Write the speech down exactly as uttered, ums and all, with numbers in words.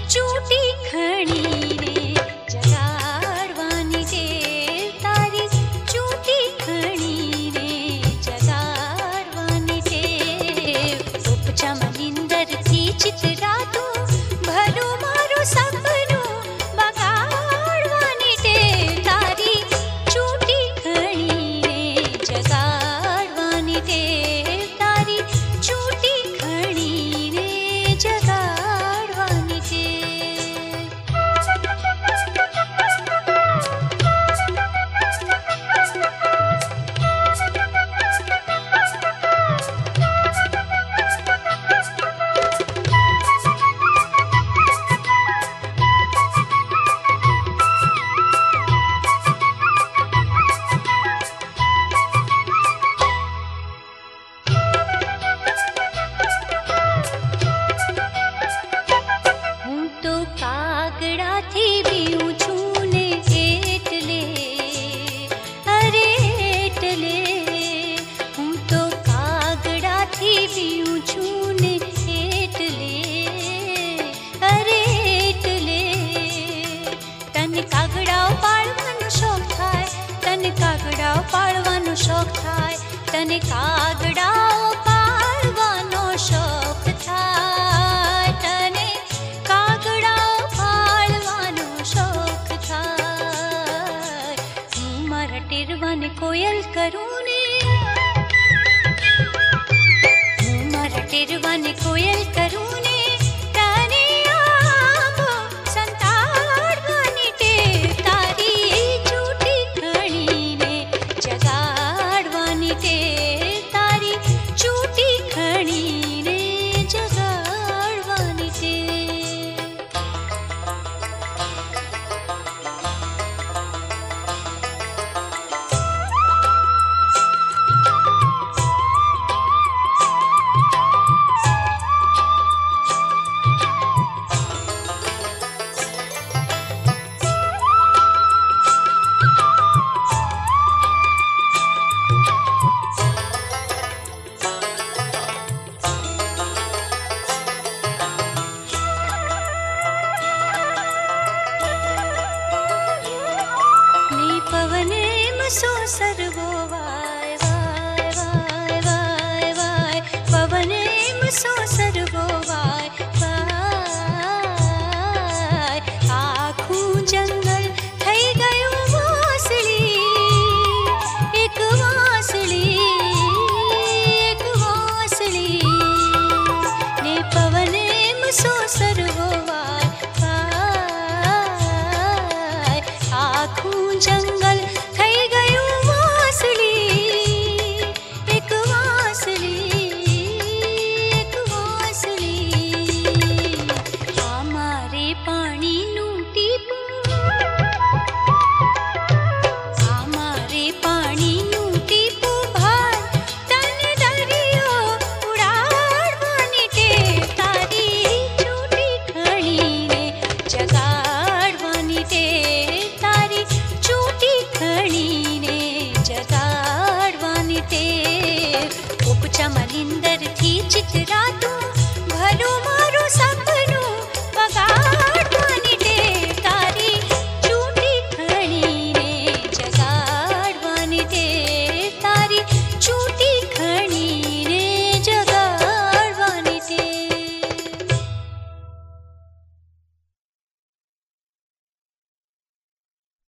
चूटी खणी रे जगाड़वानी टेव तारी चूटी खणी रे जगाड़वानी टेव उपजा मनिंदर थी चितरा तू भलो मारो सपनो बगाड़वानी टेव तारी चूटी खणी रे जगाड़वानी टेव तारी चूटी खणी रे जगाड़वानी टेव। हूँ तो कागड़ा थी बीऊं छूने एटले अरे एटले हूँ तो कागड़ा थी बीऊं छूने एटले अरे एटले तने कागड़ाओ पाळवानो शौक थाय तने कागड़ाओ पाळवानो शौक थाय तने कागड़ाओ पाळवानो शौक थाय तने कागड़ाओ पाळवानो शौक थाय हूँ मारा टेरवाने कोयल करूँ ने हूँ मारा टेरवाने कोयल करूँ ने तने आंबो संताड़वानी टेव तारी चूटी खणी ने जगाड़वानी टेव तारी चूटी खणी ने जगाड़वानी टेव। ने पवने मसो सर्वो वाय वाय वाय वाय वाय पवने मसो सर्वो वाय वाय आखूं जंगल थई गयो वासली एक वासली एक वासली ने पवने मसो सर्वो वाय वाय आखूं जंगल थई गयो वासली एक वासली एक वासली आमारे पाणी નું ટીપું आमारे पाणी નું ટીપું ભાર તને દરિયો ઉડાડવાની ટેવ તારી ચૂટી ખણી રે જગાડવાની ટેવ તારી चूटी खणी ने जगाड़वानी टेव।